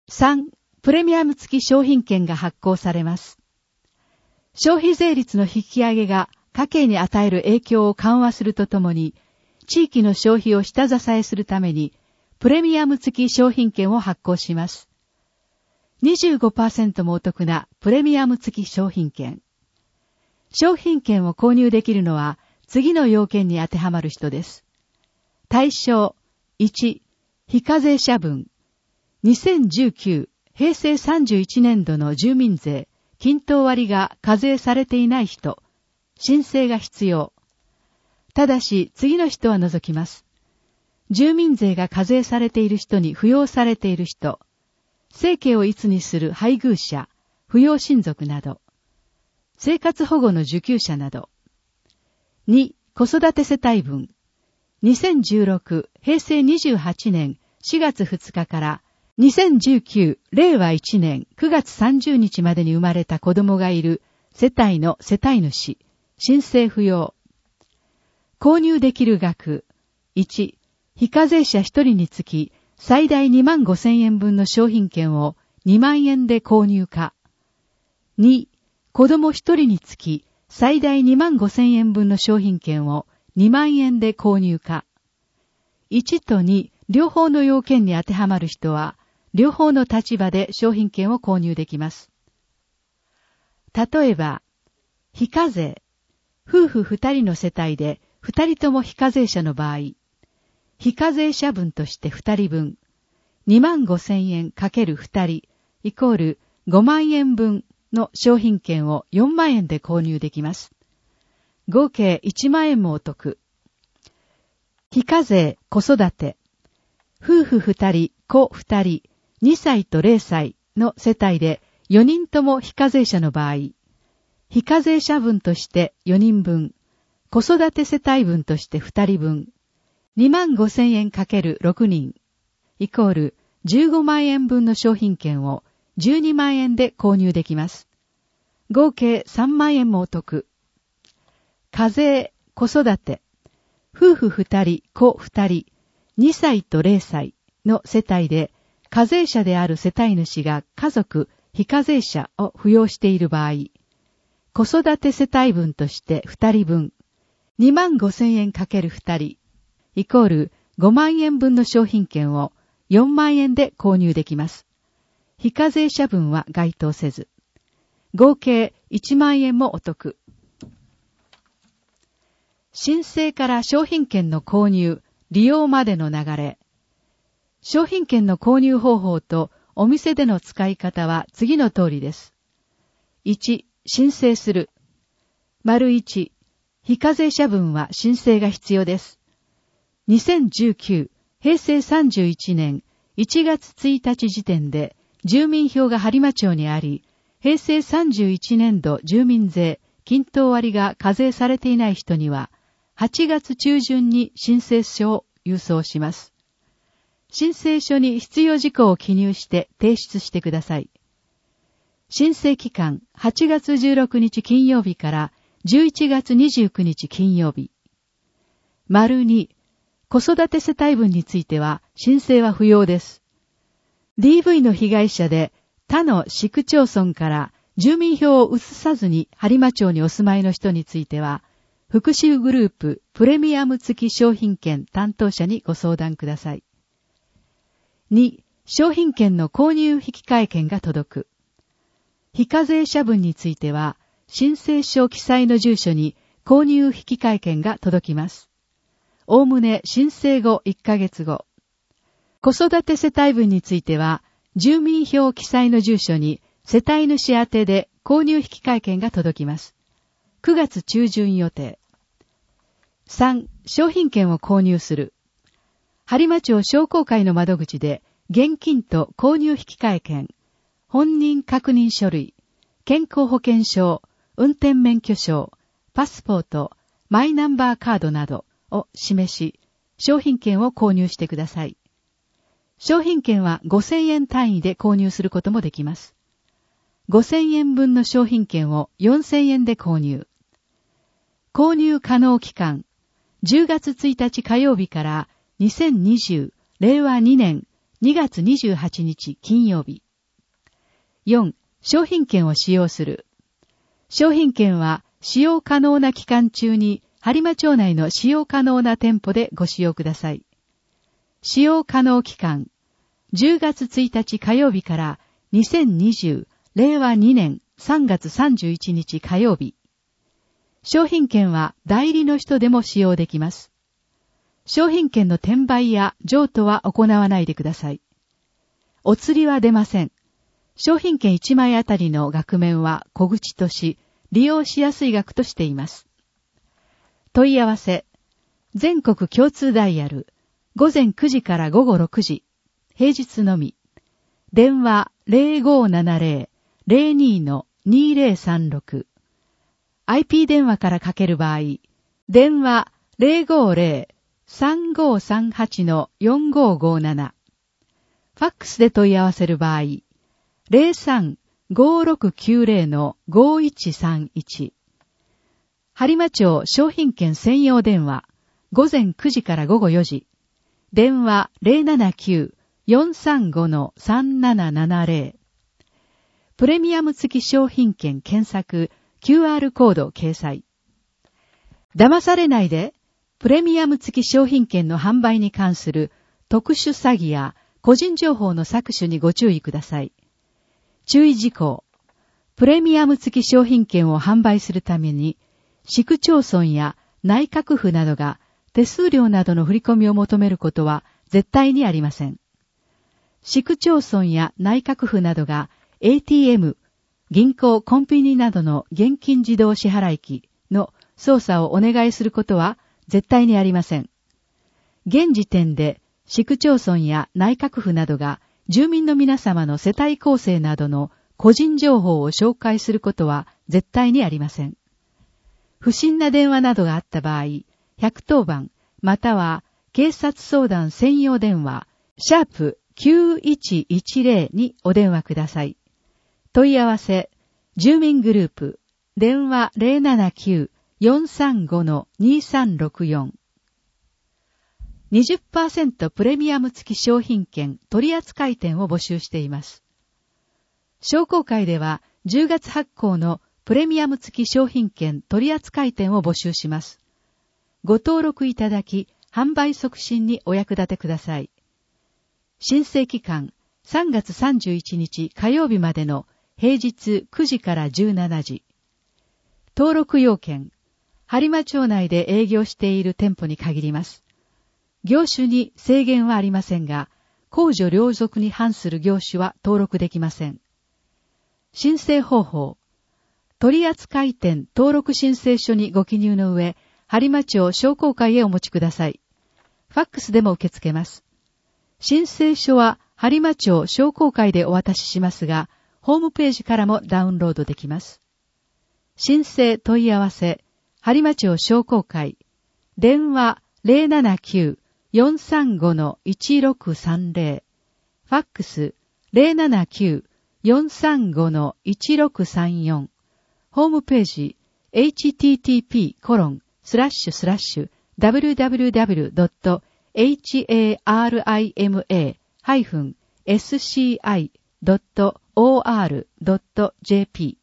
3、プレミアム付き商品券が発行されます。消費税率の引き上げが家計に与える影響を緩和するとともに、地域の消費を下支えするために、プレミアム付き商品券を発行します。25% もお得なプレミアム付き商品券。商品券を購入できるのは次の要件に当てはまる人です。対象1、非課税者分。2019平成31年度の住民税均等割が課税されていない人。申請が必要。ただし次の人は除きます。住民税が課税されている人に扶養されている人。生計をいつにする配偶者、扶養親族など。生活保護の受給者など。2、子育て世帯分。2016平成28年4月2日から2019令和1年9月30日までに生まれた子供がいる世帯の世帯主、申請不要。購入できる額。1、非課税者1人につき最大25,000円分の商品券を2万円で購入か。2、子供1人につき最大25,000円分の商品券を2万円で購入か。1と2、両方の要件に当てはまる人は、両方の立場で商品券を購入できます。例えば、非課税、夫婦2人の世帯で2人とも非課税者の場合、非課税者分として2人分、25,000円 ×2 人イコール5万円分の商品券を4万円で購入できます。合計1万円もお得。非課税子育て、夫婦2人、子2人、2歳と0歳の世帯で4人とも非課税者の場合、非課税者分として4人分、子育て世帯分として2人分、25,000円 ×6 人、イコール15万円分の商品券を12万円で購入できます。合計3万円もお得。課税、子育て、夫婦2人、子2人、2歳と0歳の世帯で課税者である世帯主が家族、非課税者を扶養している場合、子育て世帯分として2人分、25,000円 ×2 人、イコール5万円分の商品券を4万円で購入できます。非課税者分は該当せず。合計1万円もお得。申請から商品券の購入、利用までの流れ。商品券の購入方法とお店での使い方は次の通りです。1、申請する。丸1、非課税者分は申請が必要です。2019平成31年1月1日時点で住民票が播磨町にあり、平成31年度住民税均等割が課税されていない人には、8月中旬に申請書を郵送します。申請書に必要事項を記入して提出してください。申請期間8月16日金曜日から11月29日金曜日。丸2、子育て世帯分については申請は不要です。DV の被害者で他の市区町村から住民票を移さずに播磨町にお住まいの人については、福祉グループプレミアム付き商品券担当者にご相談ください。2、商品券の購入引換券が届く。非課税者分については、申請書記載の住所に購入引換券が届きます。おおむね申請後1ヶ月後。子育て世帯分については、住民票記載の住所に世帯主宛てで購入引換券が届きます。9月中旬予定。3、商品券を購入する。播磨町商工会の窓口で現金と購入引換券、本人確認書類、健康保険証、運転免許証、パスポート、マイナンバーカードなどを示し、商品券を購入してください。商品券は5,000円単位で購入することもできます。5,000円分の商品券を4,000円で購入。購入可能期間、10月1日火曜日から2020令和2年 2月28日金曜日。4. 商品券を使用する。商品券は使用可能な期間中に播磨町内の使用可能な店舗でご使用ください。使用可能期間、10月1日火曜日から2020令和2年3月31日火曜日。商品券は代理の人でも使用できます。商品券の転売や譲渡は行わないでください。お釣りは出ません。商品券1枚あたりの額面は小口とし、利用しやすい額としています。問い合わせ。全国共通ダイヤル。午前9時から午後6時。平日のみ。電話 0570-02-2036。IP 電話からかける場合、電話 050-3538-4557。ファックスで問い合わせる場合、03-5690-5131。播磨町商品券専用電話、午前9時から午後4時。電話 079-435-3770。プレミアム付き商品券検索、QR コード掲載。騙されないで、プレミアム付き商品券の販売に関する特殊詐欺や個人情報の搾取にご注意ください。注意事項。プレミアム付き商品券を販売するために、市区町村や内閣府などが手数料などの振り込みを求めることは絶対にありません。市区町村や内閣府などが ATM、銀行、コンビニなどの現金自動支払い機の操作をお願いすることは絶対にありません。現時点で市区町村や内閣府などが住民の皆様の世帯構成などの個人情報を紹介することは絶対にありません。不審な電話などがあった場合、110番または警察相談専用電話#9110にお電話ください。問い合わせ、住民グループ、電話 079-435-2364。20% プレミアム付き商品券取扱店を募集しています。商工会では10月発行のプレミアム付き商品券取扱店を募集します。ご登録いただき、販売促進にお役立てください。申請期間3月31日火曜日までの平日9時から17時。登録要件、播磨町内で営業している店舗に限ります。業種に制限はありませんが、公序良俗に反する業種は登録できません。申請方法。取扱店登録申請書にご記入の上、播磨町商工会へお持ちください。ファックスでも受け付けます。申請書は播磨町商工会でお渡ししますが、ホームページからもダウンロードできます。申請問い合わせ、播磨町商工会。電話 079-435-1630。ファックス 079-435-1634。ホームページ http://www.harima-sci.or.jp